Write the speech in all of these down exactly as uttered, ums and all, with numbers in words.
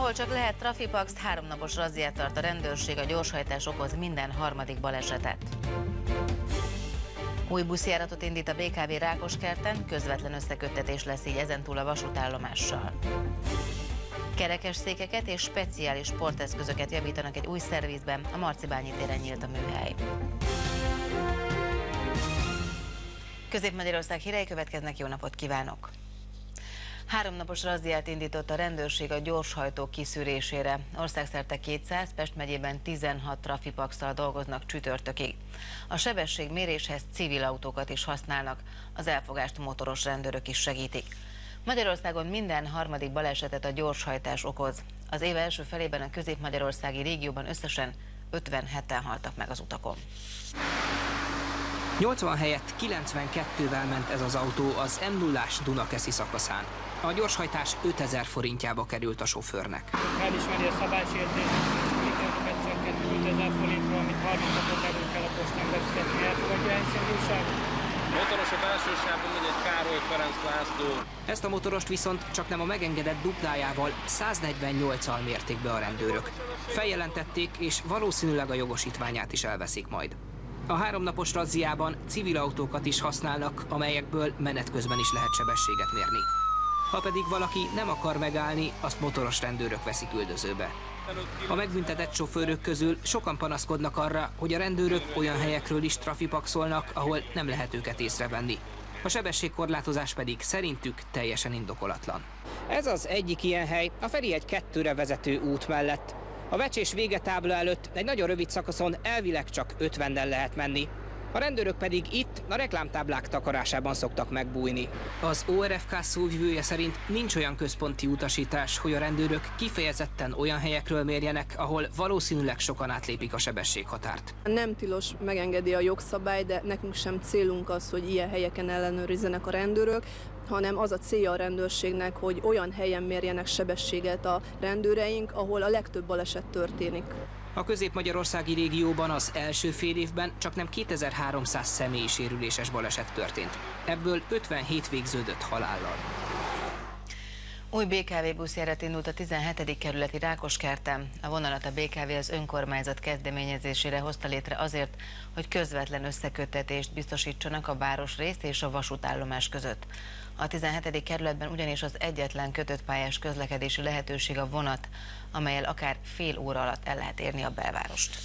Ahol csak lehet trafipax, háromnapos razziát tart a rendőrség, a gyorshajtás okoz minden harmadik balesetet. Új buszjáratot indít a bé ká vé Rákoskerten, közvetlen összeköttetés lesz így ezentúl a vasútállomással. Kerekesszékeket és speciális sporteszközöket javítanak egy új szervizben, a Marcibányi téren nyílt a műhely. Közép-Magyarország hírei következnek, jó napot kívánok! Háromnapos razziát indított a rendőrség a gyorshajtók kiszűrésére. Országszerte kétszáz, Pest megyében tizenhat trafipaxsal dolgoznak csütörtökig. A sebességméréshez civil autókat is használnak, az elfogást motoros rendőrök is segítik. Magyarországon minden harmadik balesetet a gyorshajtás okoz. Az év első felében a közép-magyarországi régióban összesen ötvenheten haltak meg az utakon. nyolcvan helyett kilencvenkettővel ment ez az autó az em nullás Dunakeszi szakaszán. A gyorshajtás ötezer forintjába került a sofőrnek. Elismeri a szabálysértést, mikrofokat csökkentünk ötezer forintról, amit harmincakor belül kell a postán befizetni. Elfogadja egyszerűság? Motorosok elsősorban megy egy Károly Ferenc László. Ezt a motorost viszont csak nem a megengedett duplájával, száznegyvennyolccal mérték be a rendőrök. Feljelentették, és valószínűleg a jogosítványát is elveszik majd. A háromnapos razziában civil autókat is használnak, amelyekből menet közben is lehet sebességet mérni. Ha pedig valaki nem akar megállni, azt motoros rendőrök veszik üldözőbe. A megbüntetett sofőrök közül sokan panaszkodnak arra, hogy a rendőrök olyan helyekről is trafipaxolnak, ahol nem lehet őket észrevenni. A sebességkorlátozás pedig szerintük teljesen indokolatlan. Ez az egyik ilyen hely, a Ferihegy kettőre vezető út mellett. A vecsés végetábla előtt egy nagyon rövid szakaszon elvileg csak ötvennel lehet menni. A rendőrök pedig itt a reklámtáblák takarásában szoktak megbújni. Az o er ef ká szóvivője szerint nincs olyan központi utasítás, hogy a rendőrök kifejezetten olyan helyekről mérjenek, ahol valószínűleg sokan átlépik a sebességhatárt. Nem tilos, megengedi a jogszabály, de nekünk sem célunk az, hogy ilyen helyeken ellenőrizzenek a rendőrök, hanem az a célja a rendőrségnek, hogy olyan helyen mérjenek sebességet a rendőreink, ahol a legtöbb baleset történik. A közép-magyarországi régióban az első fél évben csaknem kétezer-háromszáz személyi sérüléses baleset történt. Ebből ötvenhét végződött halállal. Új bé ká vé buszjárat indult a tizenhetedik kerületi Rákoskerten. A vonalat a bé ká vé az önkormányzat kezdeményezésére hozta létre azért, hogy közvetlen összeköttetést biztosítsanak a városrész és a vasútállomás között. A tizenhetedik kerületben ugyanis az egyetlen kötött pályás közlekedési lehetőség a vonat, amellyel akár fél óra alatt el lehet érni a belvárost.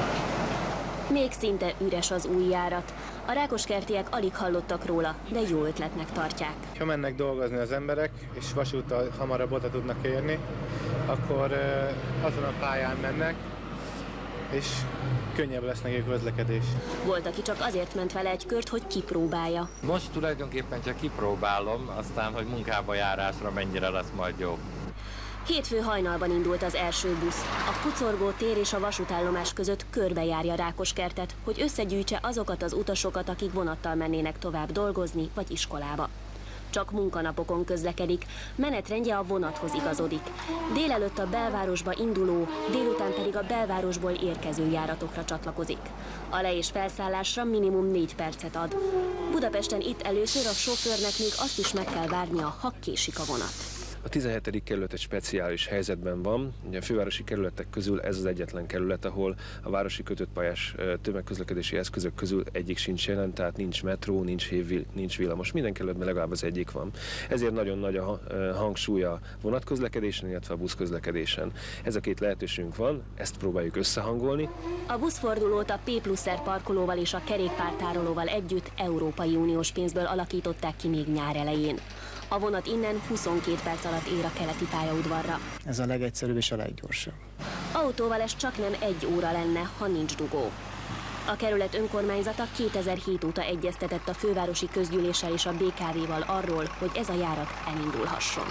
Még szinte üres az új járat. A rákoskertiek alig hallottak róla, de jó ötletnek tartják. Ha mennek dolgozni az emberek, és vasúttal hamarabb oda tudnak érni, akkor azon a pályán mennek, és könnyebb lesz neki a közlekedés. Volt, aki csak azért ment vele egy kört, hogy kipróbálja. Most tulajdonképpen csak kipróbálom, aztán, hogy munkába járásra mennyire lesz majd jó. Hétfő hajnalban indult az első busz. A Pucorgó tér és a vasútállomás között körbejárja Rákoskertet, hogy összegyűjtse azokat az utasokat, akik vonattal mennének tovább dolgozni vagy iskolába. Csak munkanapokon közlekedik, menetrendje a vonathoz igazodik. Délelőtt a belvárosba induló, délután pedig a belvárosból érkező járatokra csatlakozik. A le- és felszállásra minimum négy percet ad. Budapesten itt először a sofőrnek még azt is meg kell várnia, ha késik a vonat. A tizenhetedik kerület egy speciális helyzetben van. Ugye a fővárosi kerületek közül ez az egyetlen kerület, ahol a városi kötöttpályás tömegközlekedési eszközök közül egyik sincs jelen, tehát nincs metró, nincs hév, nincs villamos. Minden kerületben legalább az egyik van. Ezért nagyon nagy a hangsúly a vonatközlekedésen, illetve a buszközlekedésen. Ez a két lehetőségünk van, ezt próbáljuk összehangolni. A buszfordulót a P plusz R parkolóval és a kerékpártárolóval együtt Európai Uniós pénzből alakították ki még nyár elején. A vonat innen huszonkét perc alatt ér a keleti pályaudvarra. Ez a legegyszerűbb és a leggyorsabb. Autóval ez csaknem egy óra lenne, ha nincs dugó. A kerület önkormányzata kétezer-hét óta egyeztetett a fővárosi közgyűléssel és a bé ká vé-val arról, hogy ez a járat elindulhasson.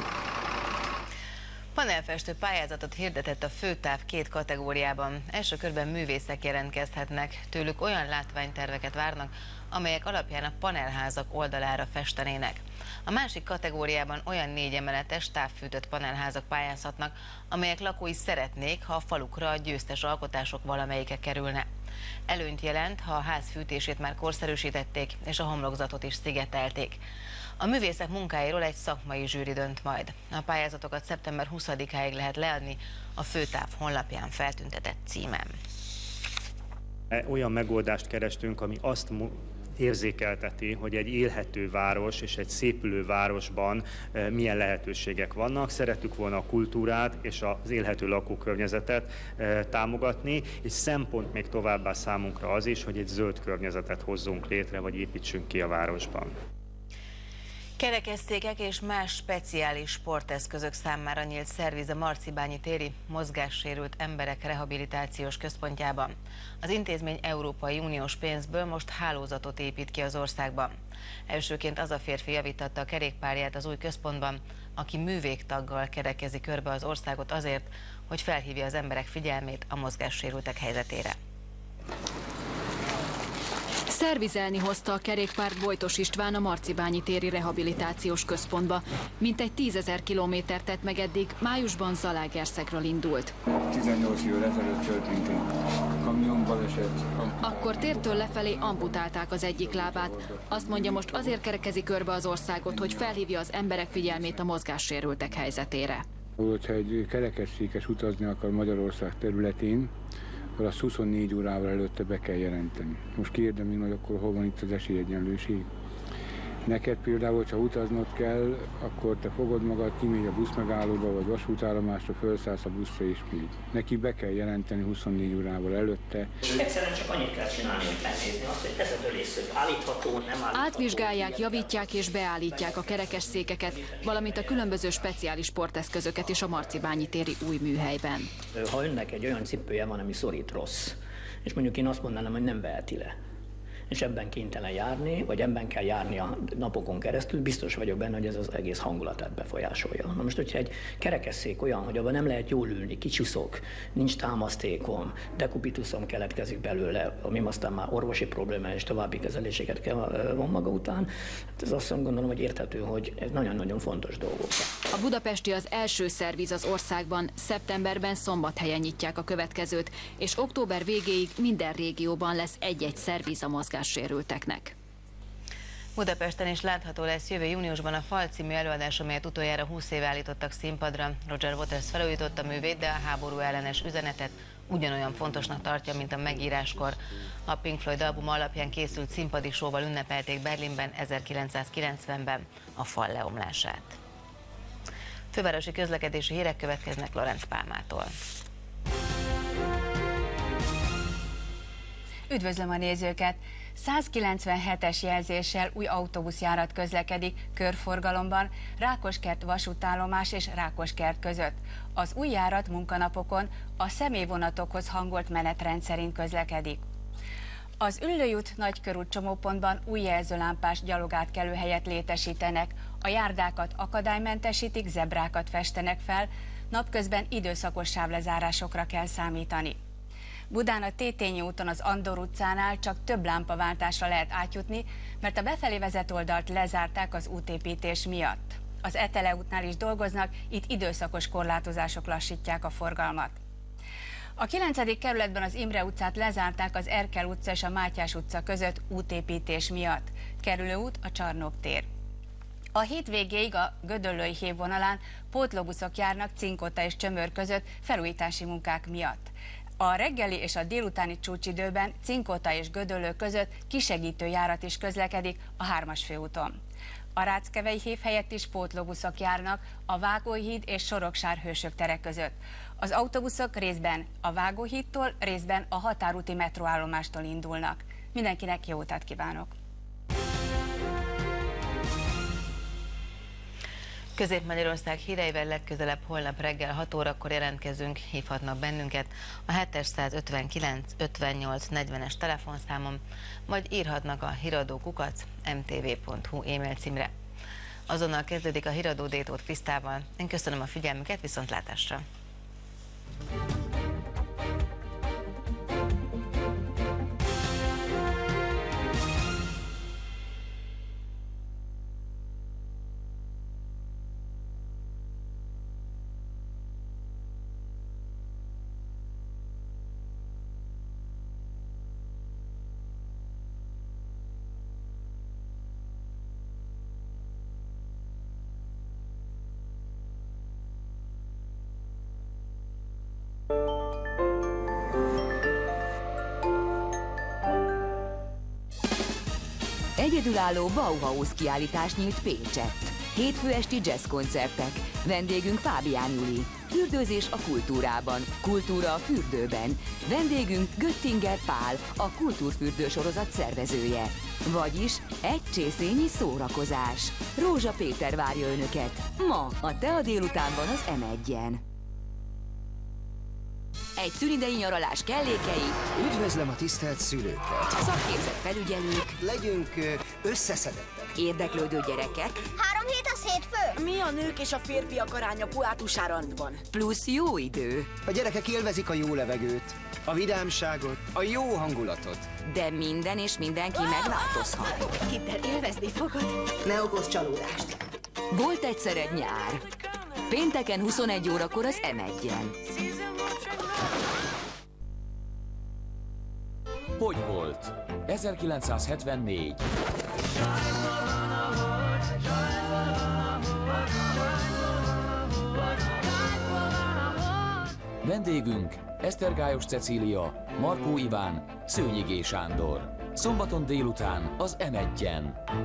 Panelfestő pályázatot hirdetett a főtáv két kategóriában. Első körben művészek jelentkezhetnek, tőlük olyan látványterveket várnak, amelyek alapján a panelházak oldalára festenének. A másik kategóriában olyan négy emeletes távfűtött panelházak pályázhatnak, amelyek lakói szeretnék, ha a falukra a győztes alkotások valamelyike kerülne. Előnyt jelent, ha a ház fűtését már korszerűsítették, és a homlokzatot is szigetelték. A művészek munkáiról egy szakmai zsűri dönt majd. A pályázatokat szeptember huszadikáig lehet leadni a Főtáv honlapján feltüntetett címen. Olyan megoldást kerestünk, ami azt érzékelteti, hogy egy élhető város és egy szépülő városban milyen lehetőségek vannak. Szerettük volna a kultúrát és az élhető lakókörnyezetet támogatni, és szempont még továbbá számunkra az is, hogy egy zöld környezetet hozzunk létre, vagy építsünk ki a városban. Kerekesszékek és más speciális sporteszközök számára nyílt szerviz a Marcibányi téri mozgássérült emberek rehabilitációs központjában. Az intézmény Európai Uniós pénzből most hálózatot épít ki az országban. Elsőként az a férfi javítatta a kerékpárját az új központban, aki művégtaggal kerekezi körbe az országot azért, hogy felhívja az emberek figyelmét a mozgássérültek helyzetére. Szervizelni hozta a kerékpárt Bojtos István a Marcibányi téri rehabilitációs központba. Mintegy tízezer kilométert tett meg eddig, májusban Zalaegerszegről indult. tizennyolc évvel ezelőtt történt egy kamionbaleset. Akkor tértől lefelé amputálták az egyik lábát. Azt mondja, most azért kerekezi körbe az országot, hogy felhívja az emberek figyelmét a mozgássérültek helyzetére. Hogyha egy kerekesszékes utazni akar Magyarország területén, akkor azt huszonnégy órával előtte be kell jelenteni. Most kérdem én, hogy akkor hol van itt az esélyegyenlőség? Neked például, ha utaznod kell, akkor te fogod magad, kimégy a buszmegállóba vagy vasútállomásra, felszállsz a buszra és még. Neki be kell jelenteni huszonnégy órával előtte. Egyszerűen csak annyit kell csinálni, hogy megnézni azt, hogy ez a dölésszög állítható, nem állítható. Átvizsgálják, javítják és beállítják a kerekesszékeket, valamint a különböző speciális sporteszközöket is a Marcibányi téri új műhelyben. Ha önnek egy olyan cipője van, ami szorít rossz, és mondjuk én azt mondanám, hogy nem veheti le, és ebben kénytelen járni, vagy ebben kell járni a napokon keresztül, biztos vagyok benne, hogy ez az egész hangulatát befolyásolja. Na most, hogyha egy kerekesszék olyan, hogy abban nem lehet jól ülni, kicsuszok, nincs támasztékom, dekubituszom keletkezik belőle, ami aztán már orvosi probléma és további kezeléseket kell von maga után, hát ez azt gondolom, hogy érthető, hogy ez nagyon-nagyon fontos dolgok. A budapesti az első szerviz az országban, szeptemberben Szombathelyen nyitják a következőt, és október végéig minden régióban lesz egy-egy szerviz a mozgássérülteknek. Budapesten is látható lesz jövő júniusban a Fal című előadás, amelyet utoljára húsz éve állítottak színpadra. Roger Waters felújította művét, de a háború ellenes üzenetet ugyanolyan fontosnak tartja, mint a megíráskor. A Pink Floyd album alapján készült színpadi showval ünnepelték Berlinben ezerkilencszázkilencvenben a fal leomlását. Fővárosi közlekedési hírek következnek Lorenz Pálmától. Üdvözlöm a nézőket! százkilencvenhetes jelzéssel új autóbuszjárat közlekedik körforgalomban Rákoskert vasútállomás és Rákoskert között. Az új járat munkanapokon a személyvonatokhoz hangolt menetrend szerint közlekedik. Az Üllői út Nagykörút csomópontban új jelzőlámpás gyalogátkelőhelyet létesítenek, a járdákat akadálymentesítik, zebrákat festenek fel, napközben időszakos sávlezárásokra kell számítani. Budán a Tétényi úton az Andor utcánál csak több lámpaváltásra lehet átjutni, mert a befelé vezető oldalt lezárták az útépítés miatt. Az Etele útnál is dolgoznak, itt időszakos korlátozások lassítják a forgalmat. A kilencedik kerületben az Imre utcát lezárták az Erkel utca és a Mátyás utca között útépítés miatt. Kerülőút a Csarnok tér. A hétvégéig a Gödöllői hév vonalán pótlóbuszok járnak Cinkota és Csömör között felújítási munkák miatt. A reggeli és a délutáni csúcsidőben Cinkota és Gödöllő között kisegítő járat is közlekedik a hármas főúton. A Ráckevei hév helyett is pótlóbuszok járnak a Vágóhíd és Soroksár Hősök tere között. Az autóbuszok részben a Vágóhídtól, részben a határúti metróállomástól indulnak. Mindenkinek jó utat kívánok! Közép-Magyarország híreivel legközelebb holnap reggel hat órakor jelentkezünk, hívhatnak bennünket a hetszázötvenkilenc ötvennyolc negyvenes telefonszámon, vagy írhatnak a híradó kukac em té vé pont hu e-mail címre. Azonnal kezdődik a híradó Détót Krisztával. Én köszönöm a figyelmüket, viszontlátásra! Egyedülálló Bauhaus kiállítás nyílt Pécsett. Hétfő esti jazzkoncertek. Vendégünk Fábián Juli. Fürdőzés a kultúrában, kultúra a fürdőben. Vendégünk Göttinger Pál, a Kultúrfürdő sorozat szervezője. Vagyis egy csészényi szórakozás. Rózsa Péter várja Önöket ma a Tea délutánban az em egyen. Egy szünidei nyaralás kellékei. Üdvözlöm a tisztelt szülőket. Szakképzett felügyelők. Legyünk összeszedettek. Érdeklődő gyerekek. Három hét az hétfő. Mi a nők és a férfiak aránya Poátusárandban? Plusz jó idő. A gyerekek élvezik a jó levegőt, a vidámságot, a jó hangulatot. De minden és mindenki megváltozhat. Hidd el, élvezni fogod. Ne okozz csalódást. Volt egyszer egy nyár. Pénteken huszonegy órakor az em egyen. Hogy volt? ezerkilencszázhetvennégy. Vendégünk Esztergályos Cecília, Markó Iván, Szőnyi G. Sándor. Szombaton délután az em egyen.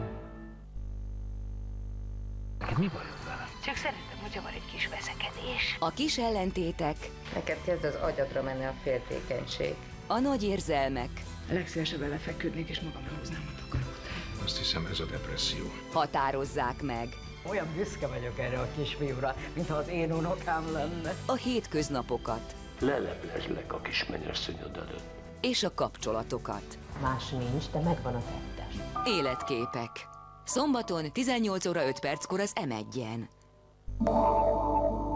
Mi bajod vele? Csak szerettem, hogyha van egy kis veszekedés. A kis ellentétek. Neked kezd az agyadra menni a féltékenység. A nagy érzelmek. Legszívesebben lefeküdnék és magamra hoznám a takarót. Azt hiszem, ez a depresszió. Határozzák meg. Olyan büszke vagyok erre a kisfiúra, mintha az én unokám lenne. A hétköznapokat. Leleplezlek a kis mennyasszonyod előtt. És a kapcsolatokat. Más nincs, de megvan a tettes. Életképek. Szombaton tizennyolc óra öt perckor az em egyen.